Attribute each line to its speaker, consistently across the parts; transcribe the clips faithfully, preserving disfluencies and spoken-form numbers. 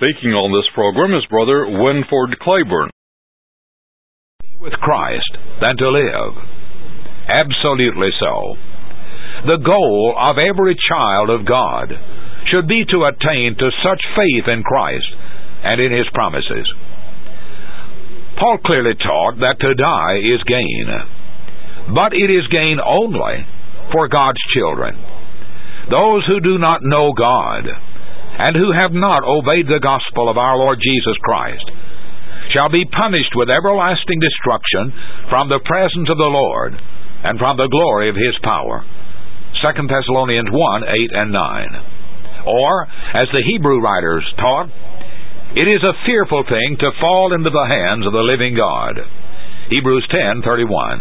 Speaker 1: Speaking on this program is Brother Winford Claiborne.
Speaker 2: With Christ than to live. Absolutely so. The goal of every child of God should be to attain to such faith in Christ and in His promises. Paul clearly taught that to die is gain, but it is gain only for God's children. Those who do not know God and who have not obeyed the gospel of our Lord Jesus Christ shall be punished with everlasting destruction from the presence of the Lord and from the glory of His power. Second Thessalonians one, eight and nine. Or, as the Hebrew writers taught, it is a fearful thing to fall into the hands of the living God. Hebrews ten, thirty-one.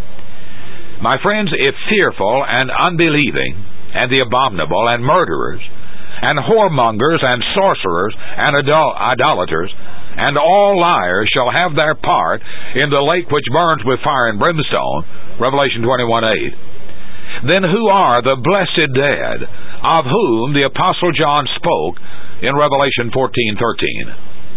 Speaker 2: My friends, if fearful and unbelieving and the abominable and murderers and whoremongers and sorcerers and idol- idolaters and all liars shall have their part in the lake which burns with fire and brimstone, Revelation twenty-one, eight, then who are the blessed dead, of whom the Apostle John spoke in Revelation fourteen, thirteen?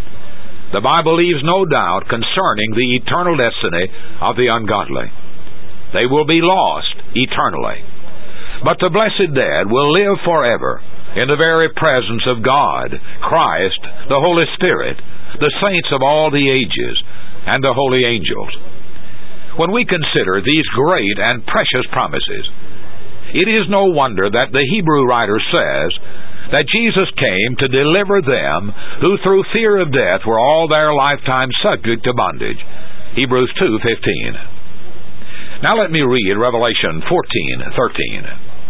Speaker 2: The Bible leaves no doubt concerning the eternal destiny of the ungodly. They will be lost eternally. But the blessed dead will live forever in the very presence of God, Christ, the Holy Spirit, the saints of all the ages, and the holy angels. When we consider these great and precious promises, it is no wonder that the Hebrew writer says that Jesus came to deliver them who through fear of death were all their lifetime subject to bondage. Hebrews two, fifteen. Now let me read Revelation fourteen, thirteen.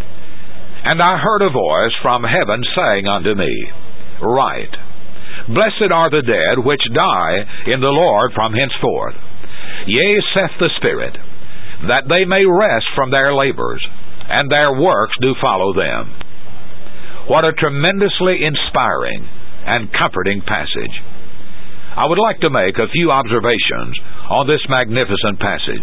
Speaker 2: And I heard a voice from heaven saying unto me, Write, Blessed are the dead which die in the Lord from henceforth. Yea, saith the Spirit, that they may rest from their labors, and their works do follow them. What a tremendously inspiring and comforting passage. I would like to make a few observations on this magnificent passage.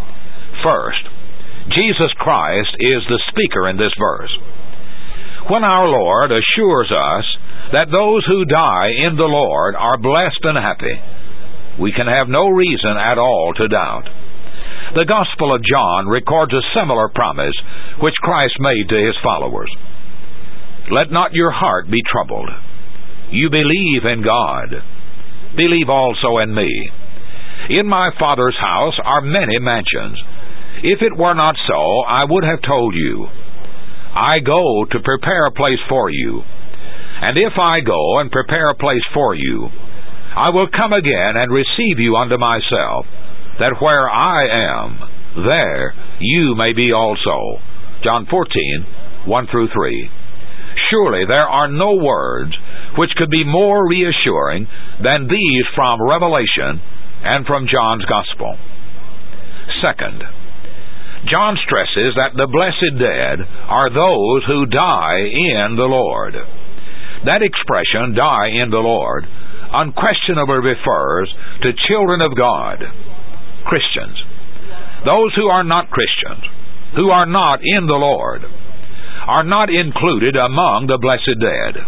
Speaker 2: First, Jesus Christ is the speaker in this verse. When our Lord assures us that those who die in the Lord are blessed and happy, we can have no reason at all to doubt. The Gospel of John records a similar promise which Christ made to His followers. Let not your heart be troubled. You believe in God. Believe also in me. In my Father's house are many mansions. If it were not so, I would have told you. I go to prepare a place for you. And if I go and prepare a place for you, I will come again and receive you unto myself, that where I am, there you may be also. John fourteen, one through three. Surely there are no words which could be more reassuring than these from Revelation and from John's Gospel. Second, John stresses that the blessed dead are those who die in the Lord. That expression, die in the Lord, unquestionably refers to children of God, Christians. Those who are not Christians, who are not in the Lord, are not included among the blessed dead.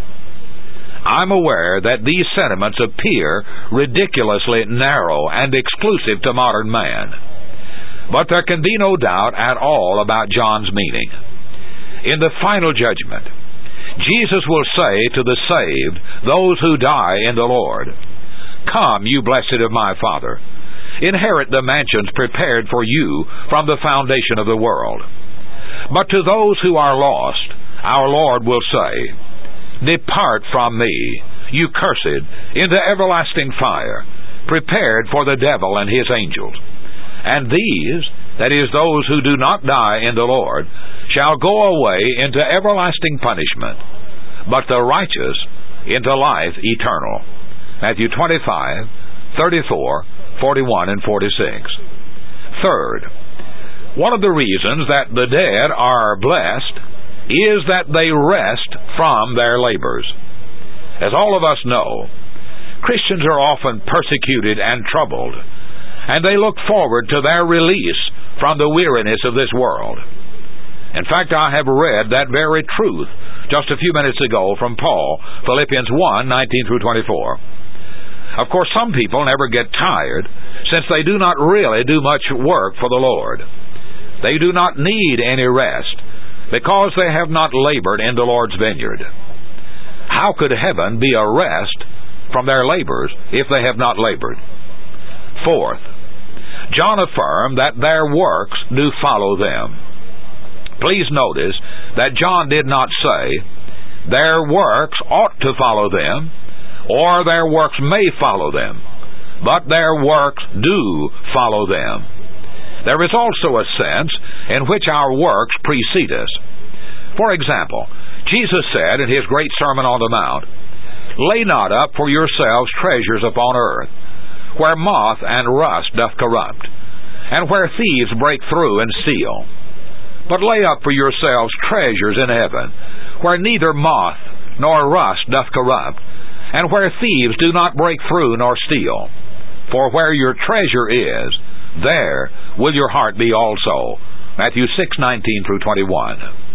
Speaker 2: I'm aware that these sentiments appear ridiculously narrow and exclusive to modern man. But there can be no doubt at all about John's meaning. In the final judgment, Jesus will say to the saved, those who die in the Lord, Come, you blessed of my Father, inherit the mansions prepared for you from the foundation of the world. But to those who are lost, our Lord will say, Depart from me, you cursed, into everlasting fire, prepared for the devil and his angels. And these, that is, those who do not die in the Lord, shall go away into everlasting punishment, but the righteous into life eternal. Matthew twenty-five, thirty-four, forty-one, and forty-six. Third, one of the reasons that the dead are blessed is that they rest from their labors. As all of us know, Christians are often persecuted and troubled, and they look forward to their release from the weariness of this world. In fact, I have read that very truth just a few minutes ago from Paul, Philippians one, nineteen through twenty-four. Of course, some people never get tired, since they do not really do much work for the Lord. They do not need any rest, because they have not labored in the Lord's vineyard. How could heaven be a rest from their labors if they have not labored? Fourth, John affirmed that their works do follow them. Please notice that John did not say, their works ought to follow them, or their works may follow them, but their works do follow them. There is also a sense in which our works precede us. For example, Jesus said in his great Sermon on the Mount, lay not up for yourselves treasures upon earth, where moth and rust doth corrupt, and where thieves break through and steal. But lay up for yourselves treasures in heaven, where neither moth nor rust doth corrupt, and where thieves do not break through nor steal. For where your treasure is, there will your heart be also. Matthew six, nineteen through twenty-one.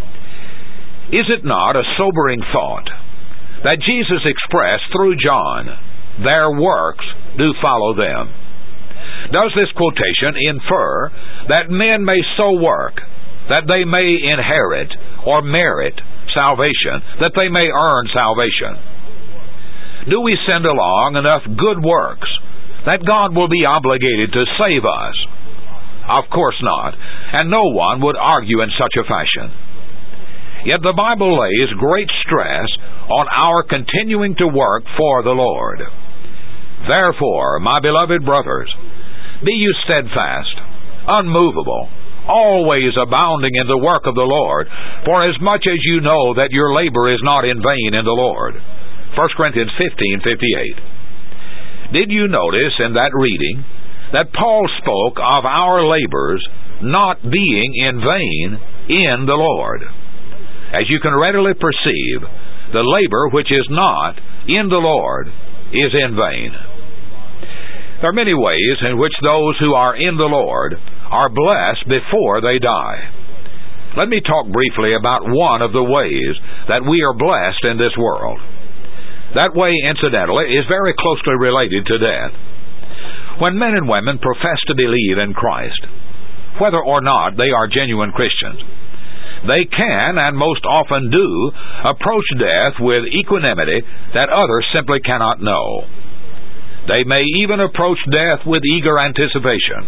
Speaker 2: Is it not a sobering thought that Jesus expressed through John, their works do follow them? Does this quotation infer that men may so work that they may inherit or merit salvation, that they may earn salvation? Do we send along enough good works that God will be obligated to save us? Of course not, and no one would argue in such a fashion. Yet the Bible lays great stress on our continuing to work for the Lord. Therefore, my beloved brothers, be you steadfast, unmovable, always abounding in the work of the Lord, for as much as you know that your labor is not in vain in the Lord. First Corinthians fifteen, fifty-eight. Did you notice in that reading that Paul spoke of our labors not being in vain in the Lord? As you can readily perceive, the labor which is not in the Lord is in vain. There are many ways in which those who are in the Lord are blessed before they die. Let me talk briefly about one of the ways that we are blessed in this world. That way, incidentally, is very closely related to death. When men and women profess to believe in Christ, whether or not they are genuine Christians, they can, and most often do, approach death with equanimity that others simply cannot know. They may even approach death with eager anticipation.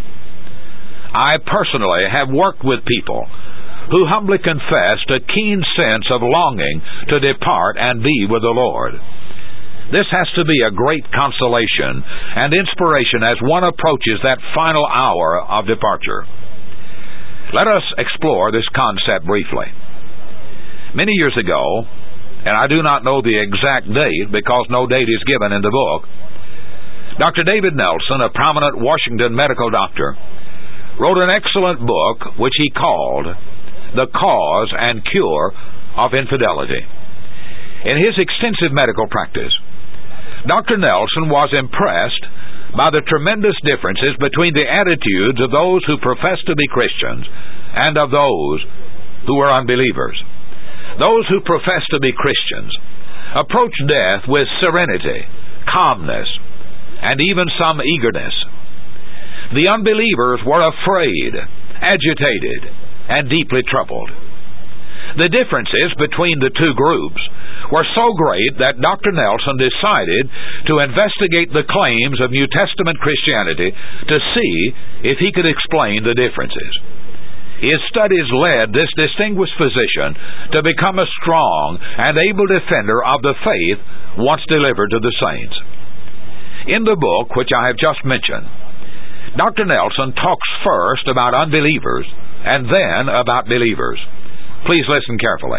Speaker 2: I personally have worked with people who humbly confessed a keen sense of longing to depart and be with the Lord. This has to be a great consolation and inspiration as one approaches that final hour of departure. Let us explore this concept briefly. Many years ago, and I do not know the exact date because no date is given in the book, Doctor David Nelson, a prominent Washington medical doctor, wrote an excellent book which he called The Cause and Cure of Infidelity. In his extensive medical practice, Doctor Nelson was impressed by the tremendous differences between the attitudes of those who profess to be Christians and of those who are unbelievers. Those who profess to be Christians approach death with serenity, calmness, and even some eagerness. The unbelievers were afraid, agitated, and deeply troubled. The differences between the two groups were so great that Doctor Nelson decided to investigate the claims of New Testament Christianity to see if he could explain the differences. His studies led this distinguished physician to become a strong and able defender of the faith once delivered to the saints. In the book which I have just mentioned, Doctor Nelson talks first about unbelievers and then about believers. Please listen carefully.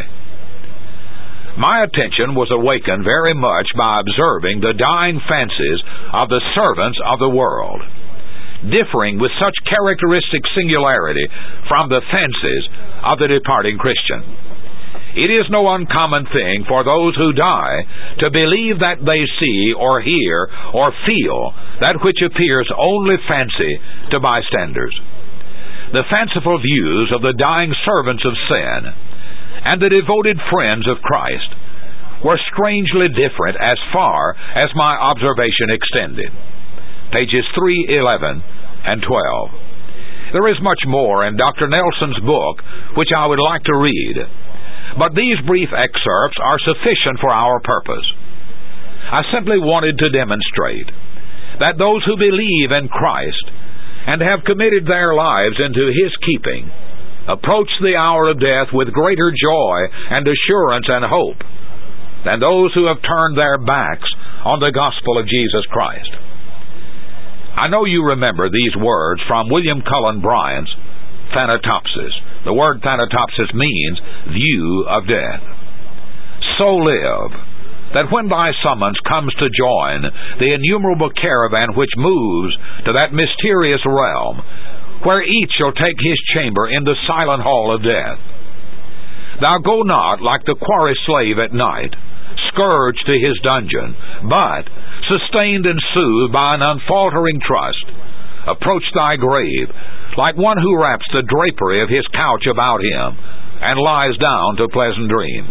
Speaker 2: My attention was awakened very much by observing the dying fancies of the servants of the world, differing with such characteristic singularity from the fancies of the departing Christian. It is no uncommon thing for those who die to believe that they see or hear or feel that which appears only fancy to bystanders. The fanciful views of the dying servants of sin and the devoted friends of Christ were strangely different as far as my observation extended. Pages three, eleven, and twelve. There is much more in Doctor Nelson's book which I would like to read, but these brief excerpts are sufficient for our purpose. I simply wanted to demonstrate that those who believe in Christ and have committed their lives into His keeping approach the hour of death with greater joy and assurance and hope than those who have turned their backs on the gospel of Jesus Christ. I know you remember these words from William Cullen Bryant's Thanatopsis. The word Thanatopsis means view of death. So live, that when thy summons comes to join the innumerable caravan which moves to that mysterious realm, where each shall take his chamber in the silent hall of death, thou go not like the quarry slave at night, scourged to his dungeon, but, sustained and soothed by an unfaltering trust, approach thy grave like one who wraps the drapery of his couch about him and lies down to pleasant dreams.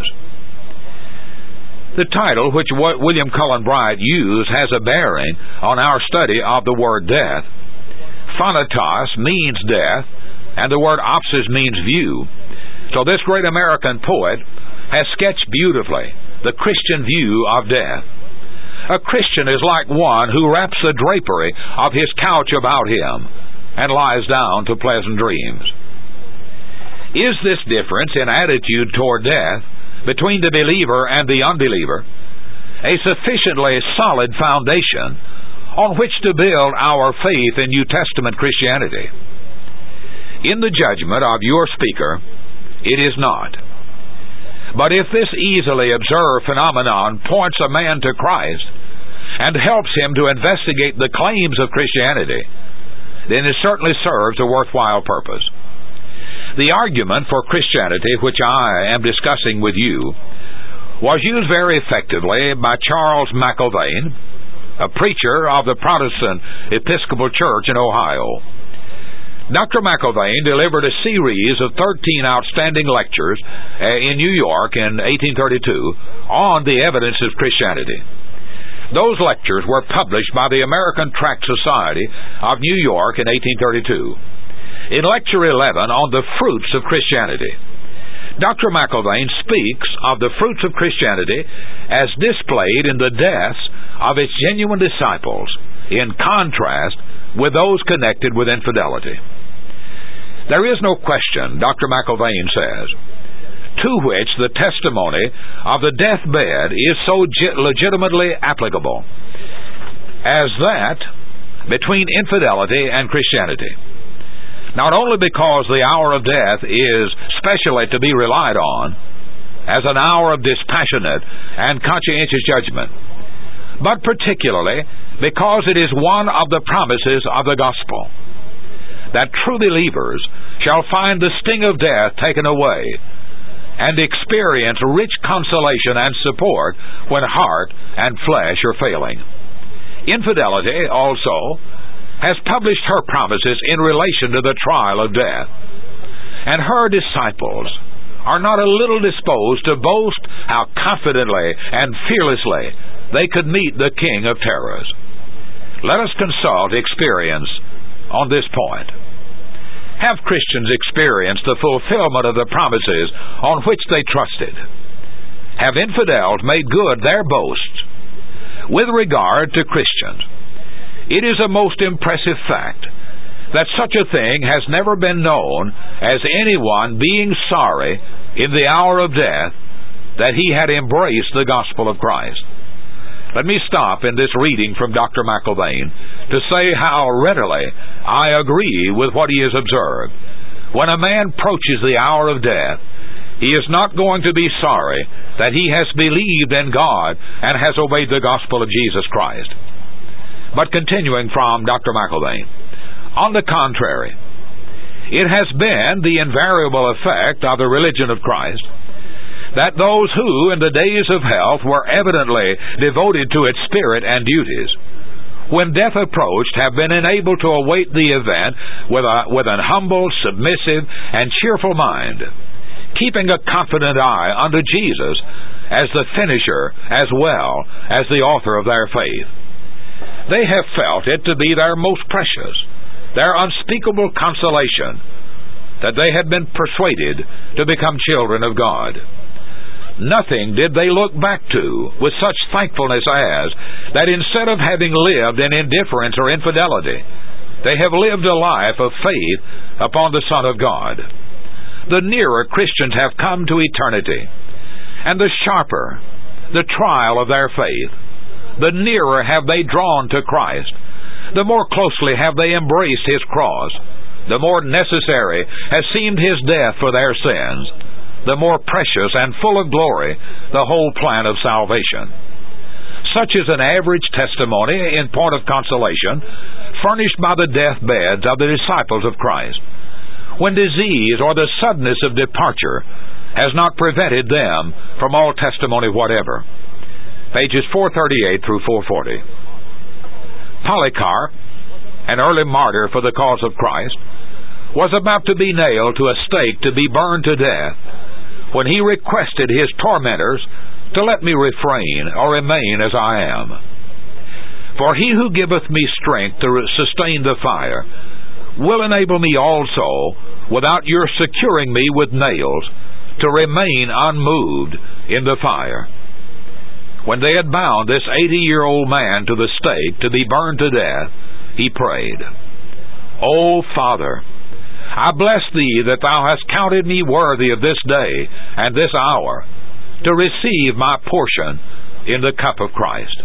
Speaker 2: The title which William Cullen Bryant used has a bearing on our study of the word death. Thanatos means death, and the word opsis means view. So this great American poet has sketched beautifully the Christian view of death. A Christian is like one who wraps the drapery of his couch about him and lies down to pleasant dreams. Is this difference in attitude toward death between the believer and the unbeliever a sufficiently solid foundation on which to build our faith in New Testament Christianity? In the judgment of your speaker, it is not. But if this easily observed phenomenon points a man to Christ and helps him to investigate the claims of Christianity, then it certainly serves a worthwhile purpose. The argument for Christianity, which I am discussing with you, was used very effectively by Charles McIlvaine, a preacher of the Protestant Episcopal Church in Ohio. Doctor McIlvaine delivered a series of thirteen outstanding lectures in New York in eighteen thirty-two on the evidence of Christianity. Those lectures were published by the American Tract Society of New York in eighteen thirty-two. In Lecture eleven on the fruits of Christianity, Doctor McIlvaine speaks of the fruits of Christianity as displayed in the deaths of its genuine disciples, in contrast with those connected with infidelity. There is no question, Doctor McIlvaine says, to which the testimony of the deathbed is so legitimately applicable as that between infidelity and Christianity. Not only because the hour of death is specially to be relied on as an hour of dispassionate and conscientious judgment, but particularly because it is one of the promises of the gospel, that true believers shall find the sting of death taken away and experience rich consolation and support when heart and flesh are failing. Infidelity also has published her promises in relation to the trial of death, and her disciples are not a little disposed to boast how confidently and fearlessly they could meet the King of Terrors. Let us consult experience on this point. Have Christians experienced the fulfillment of the promises on which they trusted? Have infidels made good their boasts? With regard to Christians, it is a most impressive fact that such a thing has never been known as anyone being sorry in the hour of death that he had embraced the gospel of Christ. Let me stop in this reading from Doctor McIlvaine to say how readily I agree with what he has observed. When a man approaches the hour of death, he is not going to be sorry that he has believed in God and has obeyed the gospel of Jesus Christ. But continuing from Doctor McIlvaine, on the contrary, it has been the invariable effect of the religion of Christ that those who, in the days of health, were evidently devoted to its spirit and duties, when death approached, have been enabled to await the event with, a, with an humble, submissive, and cheerful mind, keeping a confident eye unto Jesus as the finisher as well as the author of their faith. They have felt it to be their most precious, their unspeakable consolation, that they had been persuaded to become children of God. Nothing did they look back to with such thankfulness as that instead of having lived in indifference or infidelity, they have lived a life of faith upon the Son of God. The nearer Christians have come to eternity, and the sharper the trial of their faith, the nearer have they drawn to Christ, the more closely have they embraced His cross, the more necessary has seemed His death for their sins, the more precious and full of glory the whole plan of salvation. Such is an average testimony in point of consolation furnished by the deathbeds of the disciples of Christ, when disease or the suddenness of departure has not prevented them from all testimony whatever. Pages four thirty-eight through four forty. Polycarp, an early martyr for the cause of Christ, was about to be nailed to a stake to be burned to death, when he requested his tormentors to let me refrain or remain as I am. For he who giveth me strength to sustain the fire will enable me also, without your securing me with nails, to remain unmoved in the fire. When they had bound this eighty-year-old man to the stake to be burned to death, he prayed, O Father, I bless Thee that Thou hast counted me worthy of this day and this hour to receive my portion in the cup of Christ.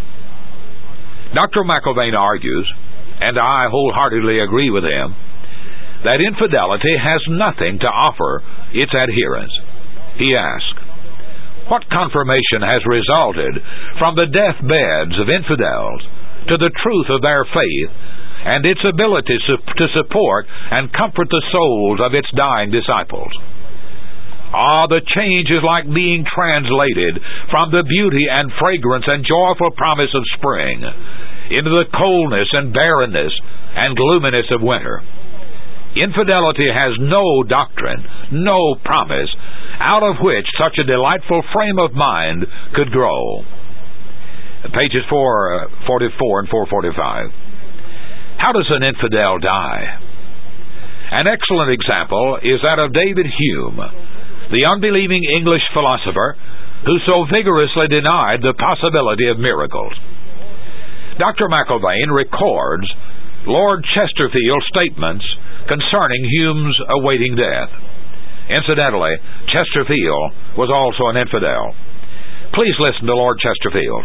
Speaker 2: Doctor McIlvaine argues, and I wholeheartedly agree with him, that infidelity has nothing to offer its adherents. He asks, what confirmation has resulted from the deathbeds of infidels to the truth of their faith and its ability to support and comfort the souls of its dying disciples? Ah, the change is like being translated from the beauty and fragrance and joyful promise of spring into the coldness and barrenness and gloominess of winter. Infidelity has no doctrine, no promise, out of which such a delightful frame of mind could grow. Pages four forty-four and four forty-five. How does an infidel die? An excellent example is that of David Hume, the unbelieving English philosopher who so vigorously denied the possibility of miracles. Doctor McIlvaine records Lord Chesterfield's statements concerning Hume's awaiting death. Incidentally, Chesterfield was also an infidel. Please listen to Lord Chesterfield.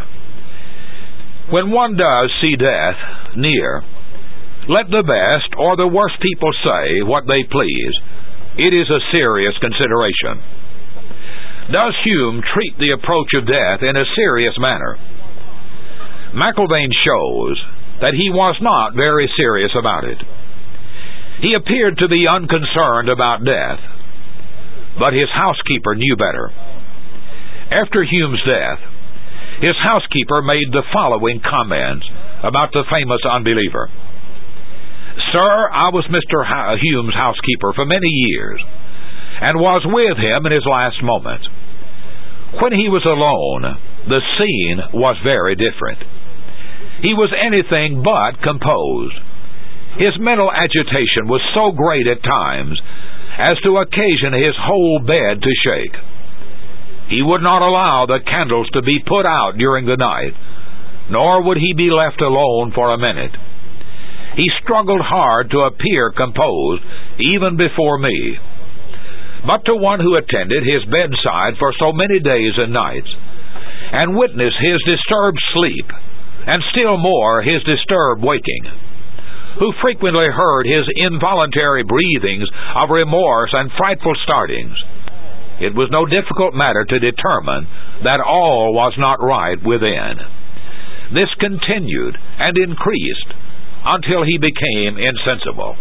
Speaker 2: When one does see death near, let the best or the worst people say what they please. It is a serious consideration. Does Hume treat the approach of death in a serious manner? McIlvaine shows that he was not very serious about it. He appeared to be unconcerned about death, but his housekeeper knew better. After Hume's death, his housekeeper made the following comments about the famous unbeliever. Sir, I was Mister Hume's housekeeper for many years, and was with him in his last moments. When he was alone, the scene was very different. He was anything but composed. His mental agitation was so great at times as to occasion his whole bed to shake. He would not allow the candles to be put out during the night, nor would he be left alone for a minute. He struggled hard to appear composed even before me. But to one who attended his bedside for so many days and nights, and witnessed his disturbed sleep, and still more his disturbed waking, who frequently heard his involuntary breathings of remorse and frightful startings, it was no difficult matter to determine that all was not right within. This continued and increased until he became insensible.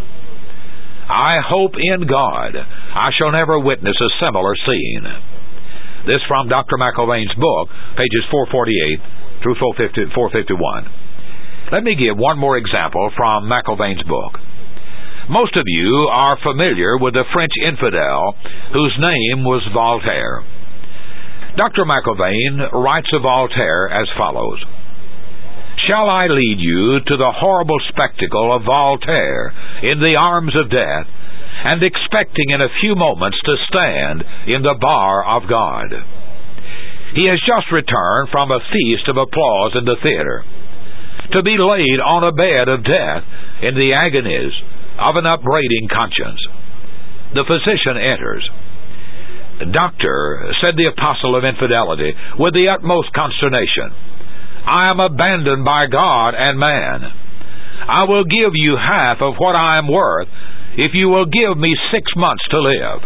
Speaker 2: I hope in God I shall never witness a similar scene. This from Doctor McIlvaine's book, pages four forty-eight through four fifty-one. Let me give one more example from McIlvaine's book. Most of you are familiar with the French infidel whose name was Voltaire. Doctor McIlvaine writes of Voltaire as follows: "Shall I lead you to the horrible spectacle of Voltaire in the arms of death, and expecting in a few moments to stand in the bar of God? He has just returned from a feast of applause in the theater, to be laid on a bed of death in the agonies of an upbraiding conscience. The physician enters. 'Doctor,' said the apostle of infidelity, with the utmost consternation, 'I am abandoned by God and man. I will give you half of what I am worth if you will give me six months to live.'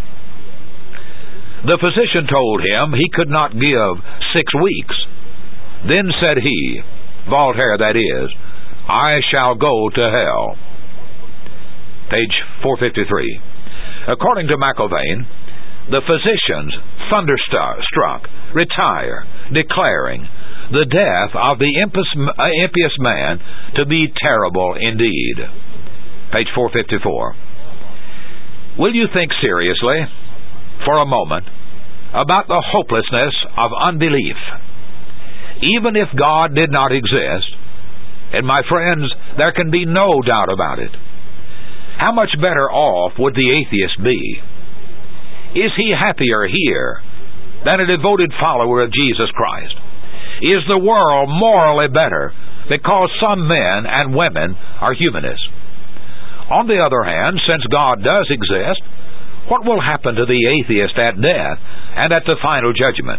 Speaker 2: The physician told him he could not give six weeks. Then said he," Voltaire that is, "I shall go to hell." Page four fifty-three. According to McIlvaine, the physicians, thunderstruck, retire, declaring the death of the impious man to be terrible indeed. Page four fifty-four. Will you think seriously, for a moment, about the hopelessness of unbelief? Even if God did not exist, and my friends, there can be no doubt about it, how much better off would the atheist be? Is he happier here than a devoted follower of Jesus Christ? Is the world morally better because some men and women are humanists? On the other hand, since God does exist, what will happen to the atheist at death and at the final judgment?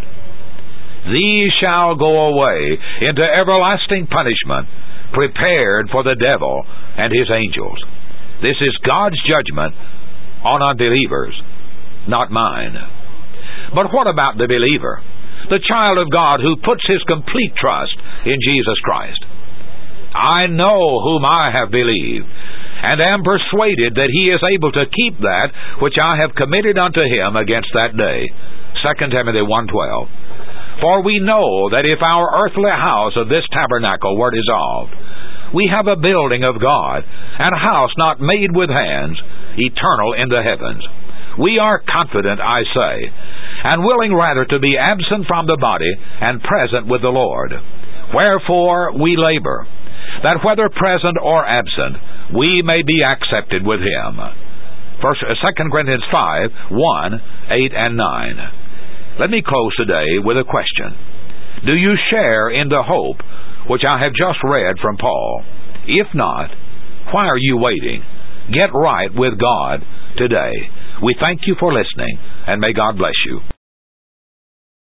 Speaker 2: These shall go away into everlasting punishment, prepared for the devil and his angels. This is God's judgment on unbelievers, not mine. But what about the believer, the child of God who puts his complete trust in Jesus Christ? "I know whom I have believed, and am persuaded that he is able to keep that which I have committed unto him against that day." Second Timothy one twelve. "For we know that if our earthly house of this tabernacle were dissolved, we have a building of God, and a house not made with hands, eternal in the heavens. We are confident, I say, and willing rather to be absent from the body and present with the Lord. Wherefore we labor, that whether present or absent, we may be accepted with him." First, Second Corinthians five, one, eight, and nine. Let me close today with a question. Do you share in the hope which I have just read from Paul? If not, why are you waiting? Get right with God today. We thank you for listening, and may God bless you.